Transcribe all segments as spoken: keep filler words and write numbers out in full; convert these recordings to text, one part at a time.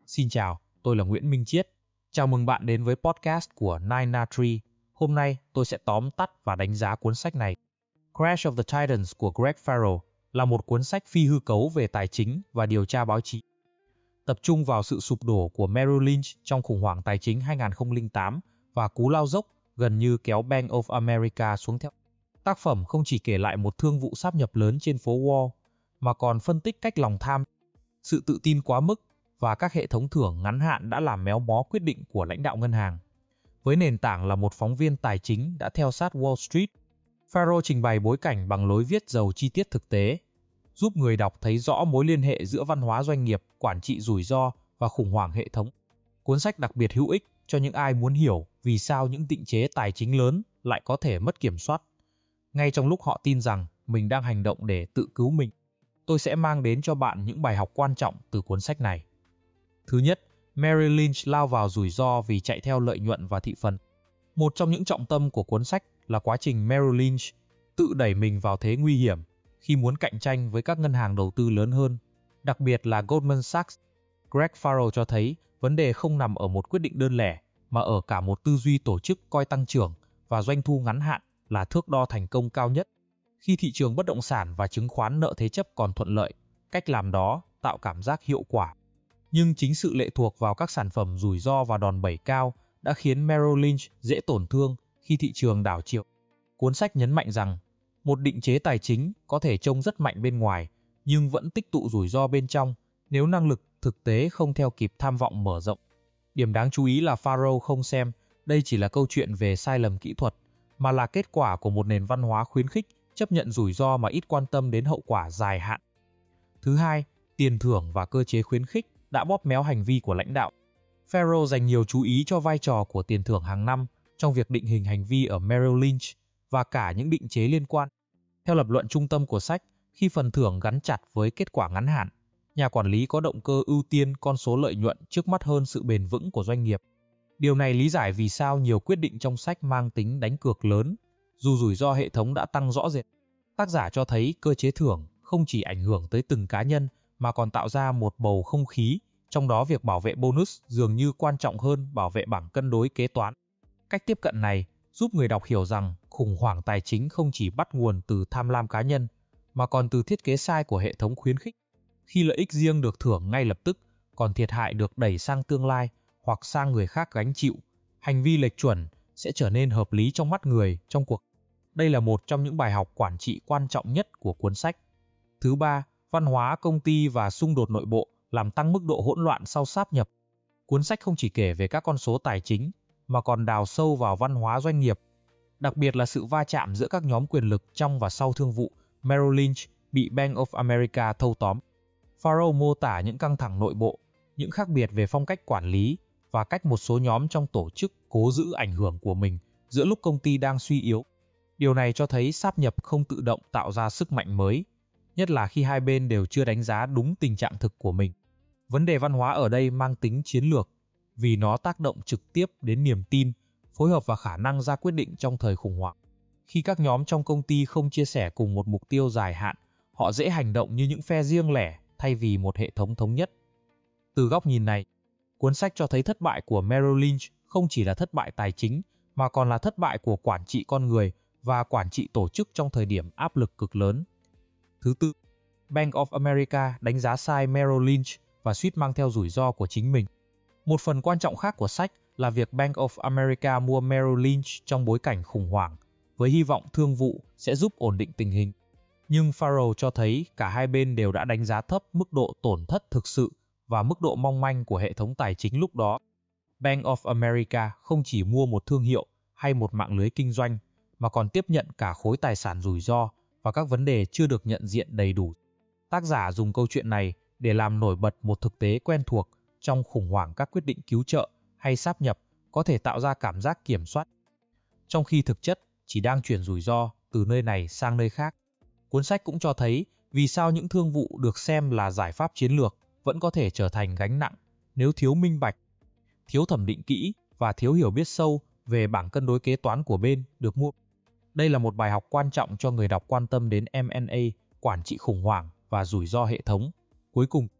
Xin chào, tôi là Nguyễn Minh Chiết. Chào mừng bạn đến với podcast của Nine Na Tree. Hôm nay tôi sẽ tóm tắt và đánh giá cuốn sách này. Crash of the Titans của Greg Farrell là một cuốn sách phi hư cấu về tài chính và điều tra báo chí. Tập trung vào sự sụp đổ của Merrill Lynch trong khủng hoảng tài chính hai không không tám và cú lao dốc gần như kéo Bank of America xuống theo. Tác phẩm không chỉ kể lại một thương vụ sáp nhập lớn trên phố Wall, mà còn phân tích cách lòng tham, sự tự tin quá mức và các hệ thống thưởng ngắn hạn đã làm méo mó quyết định của lãnh đạo ngân hàng. Với nền tảng là một phóng viên tài chính đã theo sát Wall Street, Farrell trình bày bối cảnh bằng lối viết giàu chi tiết thực tế, giúp người đọc thấy rõ mối liên hệ giữa văn hóa doanh nghiệp, quản trị rủi ro và khủng hoảng hệ thống. Cuốn sách đặc biệt hữu ích cho những ai muốn hiểu vì sao những định chế tài chính lớn lại có thể mất kiểm soát, ngay trong lúc họ tin rằng mình đang hành động để tự cứu mình. Tôi sẽ mang đến cho bạn những bài học quan trọng từ cuốn sách này. Thứ nhất, Merrill Lynch lao vào rủi ro vì chạy theo lợi nhuận và thị phần. Một trong những trọng tâm của cuốn sách là quá trình Merrill Lynch tự đẩy mình vào thế nguy hiểm khi muốn cạnh tranh với các ngân hàng đầu tư lớn hơn, đặc biệt là Goldman Sachs. Greg Farrell cho thấy vấn đề không nằm ở một quyết định đơn lẻ, mà ở cả một tư duy tổ chức coi tăng trưởng và doanh thu ngắn hạn là thước đo thành công cao nhất. Khi thị trường bất động sản và chứng khoán nợ thế chấp còn thuận lợi, cách làm đó tạo cảm giác hiệu quả. Nhưng chính sự lệ thuộc vào các sản phẩm rủi ro và đòn bẩy cao đã khiến Merrill Lynch dễ tổn thương khi thị trường đảo chiều. Cuốn sách nhấn mạnh rằng, một định chế tài chính có thể trông rất mạnh bên ngoài, nhưng vẫn tích tụ rủi ro bên trong nếu năng lực thực tế không theo kịp tham vọng mở rộng. Điểm đáng chú ý là Farrell không xem đây chỉ là câu chuyện về sai lầm kỹ thuật, mà là kết quả của một nền văn hóa khuyến khích chấp nhận rủi ro mà ít quan tâm đến hậu quả dài hạn. Thứ hai, tiền thưởng và cơ chế khuyến khích đã bóp méo hành vi của lãnh đạo. Farrell dành nhiều chú ý cho vai trò của tiền thưởng hàng năm trong việc định hình hành vi ở Merrill Lynch và cả những định chế liên quan. Theo lập luận trung tâm của sách, khi phần thưởng gắn chặt với kết quả ngắn hạn, nhà quản lý có động cơ ưu tiên con số lợi nhuận trước mắt hơn sự bền vững của doanh nghiệp. Điều này lý giải vì sao nhiều quyết định trong sách mang tính đánh cược lớn, dù rủi ro hệ thống đã tăng rõ rệt. Tác giả cho thấy cơ chế thưởng không chỉ ảnh hưởng tới từng cá nhân mà còn tạo ra một bầu không khí, trong đó việc bảo vệ bonus dường như quan trọng hơn bảo vệ bảng cân đối kế toán. Cách tiếp cận này giúp người đọc hiểu rằng khủng hoảng tài chính không chỉ bắt nguồn từ tham lam cá nhân, mà còn từ thiết kế sai của hệ thống khuyến khích. Khi lợi ích riêng được thưởng ngay lập tức, còn thiệt hại được đẩy sang tương lai hoặc sang người khác gánh chịu, hành vi lệch chuẩn sẽ trở nên hợp lý trong mắt người trong cuộc. Đây là một trong những bài học quản trị quan trọng nhất của cuốn sách. Thứ ba, văn hóa công ty và xung đột nội bộ làm tăng mức độ hỗn loạn sau sáp nhập. Cuốn sách không chỉ kể về các con số tài chính, mà còn đào sâu vào văn hóa doanh nghiệp, đặc biệt là sự va chạm giữa các nhóm quyền lực trong và sau thương vụ Merrill Lynch bị Bank of America thâu tóm. Farrell mô tả những căng thẳng nội bộ, những khác biệt về phong cách quản lý và cách một số nhóm trong tổ chức cố giữ ảnh hưởng của mình giữa lúc công ty đang suy yếu. Điều này cho thấy sáp nhập không tự động tạo ra sức mạnh mới, nhất là khi hai bên đều chưa đánh giá đúng tình trạng thực của mình. Vấn đề văn hóa ở đây mang tính chiến lược, vì nó tác động trực tiếp đến niềm tin, phối hợp và khả năng ra quyết định trong thời khủng hoảng. Khi các nhóm trong công ty không chia sẻ cùng một mục tiêu dài hạn, họ dễ hành động như những phe riêng lẻ thay vì một hệ thống thống nhất. Từ góc nhìn này, cuốn sách cho thấy thất bại của Merrill Lynch không chỉ là thất bại tài chính, mà còn là thất bại của quản trị con người và quản trị tổ chức trong thời điểm áp lực cực lớn. Thứ tư, Bank of America đánh giá sai Merrill Lynch và suýt mang theo rủi ro của chính mình. Một phần quan trọng khác của sách là việc Bank of America mua Merrill Lynch trong bối cảnh khủng hoảng, với hy vọng thương vụ sẽ giúp ổn định tình hình. Nhưng Farrell cho thấy cả hai bên đều đã đánh giá thấp mức độ tổn thất thực sự và mức độ mong manh của hệ thống tài chính lúc đó. Bank of America không chỉ mua một thương hiệu hay một mạng lưới kinh doanh, mà còn tiếp nhận cả khối tài sản rủi ro và các vấn đề chưa được nhận diện đầy đủ. Tác giả dùng câu chuyện này để làm nổi bật một thực tế quen thuộc trong khủng hoảng các quyết định cứu trợ hay sáp nhập có thể tạo ra cảm giác kiểm soát, trong khi thực chất chỉ đang chuyển rủi ro từ nơi này sang nơi khác. Cuốn sách cũng cho thấy vì sao những thương vụ được xem là giải pháp chiến lược vẫn có thể trở thành gánh nặng nếu thiếu minh bạch, thiếu thẩm định kỹ và thiếu hiểu biết sâu về bảng cân đối kế toán của bên được mua. Đây là một bài học quan trọng cho người đọc quan tâm đến M and A, quản trị khủng hoảng và rủi ro hệ thống. Cuối cùng,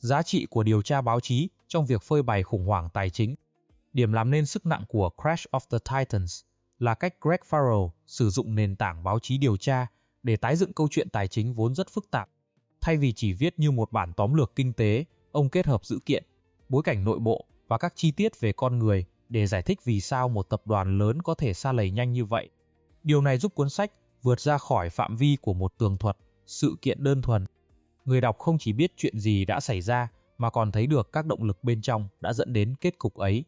Giá trị của điều tra báo chí trong việc phơi bày khủng hoảng tài chính. Điểm làm nên sức nặng của Crash of the Titans là cách Greg Farrell sử dụng nền tảng báo chí điều tra để tái dựng câu chuyện tài chính vốn rất phức tạp. Thay vì chỉ viết như một bản tóm lược kinh tế, ông kết hợp dữ kiện, bối cảnh nội bộ và các chi tiết về con người để giải thích vì sao một tập đoàn lớn có thể sa lầy nhanh như vậy. Điều này giúp cuốn sách vượt ra khỏi phạm vi của một tường thuật, sự kiện đơn thuần. Người đọc không chỉ biết chuyện gì đã xảy ra mà còn thấy được các động lực bên trong đã dẫn đến kết cục ấy.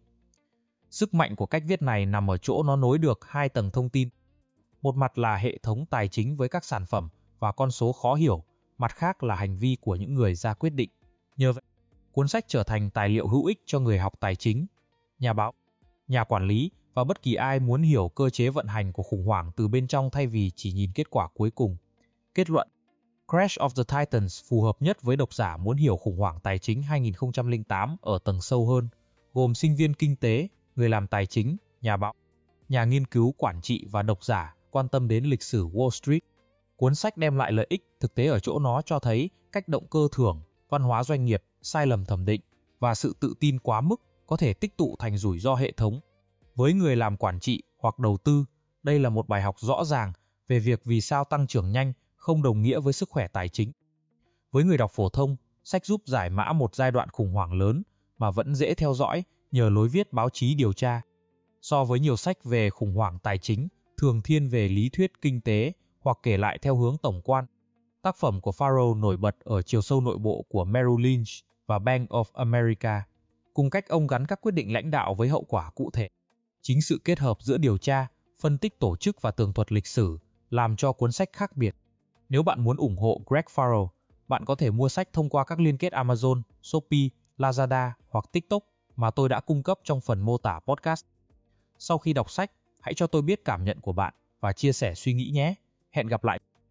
Sức mạnh của cách viết này nằm ở chỗ nó nối được hai tầng thông tin. Một mặt là hệ thống tài chính với các sản phẩm và con số khó hiểu, mặt khác là hành vi của những người ra quyết định. Nhờ vậy, cuốn sách trở thành tài liệu hữu ích cho người học tài chính, nhà báo, nhà quản lý và bất kỳ ai muốn hiểu cơ chế vận hành của khủng hoảng từ bên trong thay vì chỉ nhìn kết quả cuối cùng. Kết luận: Crash of the Titans phù hợp nhất với độc giả muốn hiểu khủng hoảng tài chính hai nghìn không trăm lẻ tám ở tầng sâu hơn, gồm sinh viên kinh tế, người làm tài chính, nhà báo, nhà nghiên cứu quản trị và độc giả quan tâm đến lịch sử Wall Street. Cuốn sách đem lại lợi ích thực tế ở chỗ nó cho thấy cách động cơ thưởng, văn hóa doanh nghiệp, sai lầm thẩm định và sự tự tin quá mức có thể tích tụ thành rủi ro hệ thống. Với người làm quản trị hoặc đầu tư, đây là một bài học rõ ràng về việc vì sao tăng trưởng nhanh không đồng nghĩa với sức khỏe tài chính. Với người đọc phổ thông, sách giúp giải mã một giai đoạn khủng hoảng lớn mà vẫn dễ theo dõi nhờ lối viết báo chí điều tra. So với nhiều sách về khủng hoảng tài chính, thường thiên về lý thuyết kinh tế hoặc kể lại theo hướng tổng quan, tác phẩm của Farrell nổi bật ở chiều sâu nội bộ của Merrill Lynch và Bank of America, cùng cách ông gắn các quyết định lãnh đạo với hậu quả cụ thể. Chính sự kết hợp giữa điều tra, phân tích tổ chức và tường thuật lịch sử làm cho cuốn sách khác biệt. Nếu bạn muốn ủng hộ Greg Farrell, bạn có thể mua sách thông qua các liên kết Amazon, Shopee, Lazada hoặc TikTok mà tôi đã cung cấp trong phần mô tả podcast. Sau khi đọc sách, hãy cho tôi biết cảm nhận của bạn và chia sẻ suy nghĩ nhé. Hẹn gặp lại!